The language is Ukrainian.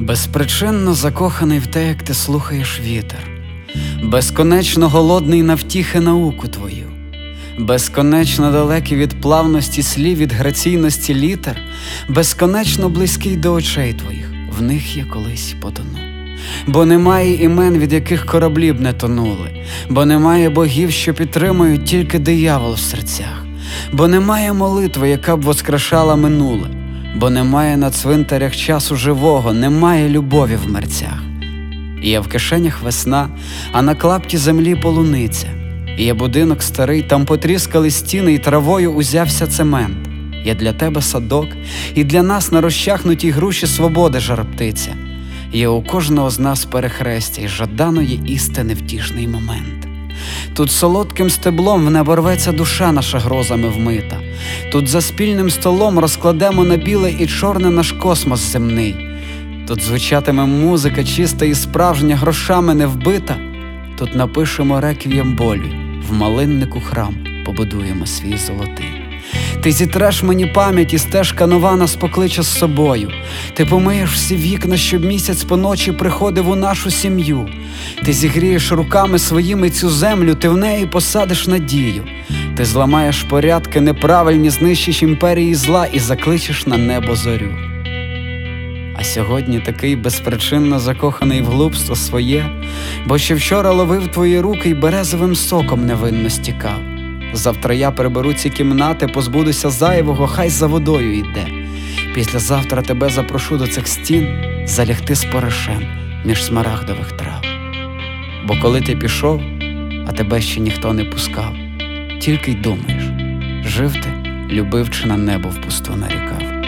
Безпричинно закоханий в те, як ти слухаєш вітер, безконечно голодний на втіхи науку твою, безконечно далекий від плавності слів, від граційності літер, безконечно близький до очей твоїх, в них я колись потону. Бо немає імен, від яких кораблі б не тонули, бо немає богів, що підтримують тільки диявол в серцях, бо немає молитви, яка б воскрешала минуле, бо немає на цвинтарях часу живого, немає любові в мерцях. Є в кишенях весна, а на клапті землі полуниця. Є будинок старий, там потріскали стіни, і травою узявся цемент. Є для тебе садок, і для нас на розчахнутій груші свободи жар-птиця. Є у кожного з нас перехрестя, і жаданої істини втішний момент. Тут солодким стеблом в небо рветься душа наша грозами вмита. Тут за спільним столом розкладемо на біле і чорне наш космос земний. Тут звучатиме музика чиста і справжня, грошами не вбита. Тут напишемо реквієм болю, в малиннику храм побудуємо свій золотий. Ти зітреш мені пам'ять, і стежка нова нас покличе з собою. Ти помиєш всі вікна, щоб місяць поночі приходив у нашу сім'ю. Ти зігрієш руками своїми цю землю, ти в неї посадиш надію. Ти зламаєш порядки неправильні, знищиш імперії зла і закличеш на небо зорю. А сьогодні такий безпричинно закоханий в глупство своє, бо ще вчора ловив твої руки й березовим соком невинно стікав. Завтра я приберу ці кімнати, позбудуся зайвого, хай за водою йде. Післязавтра тебе запрошу до цих стін залягти з поришем між смарагдових трав. Бо коли ти пішов, а тебе ще ніхто не пускав, тільки й думаєш, жив ти, любив чи на небо впусту нарікав.